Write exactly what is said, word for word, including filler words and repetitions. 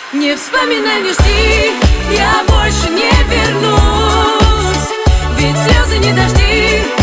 Не вспоминай, не жди, я больше не вернусь. Ведь слезы не дожди.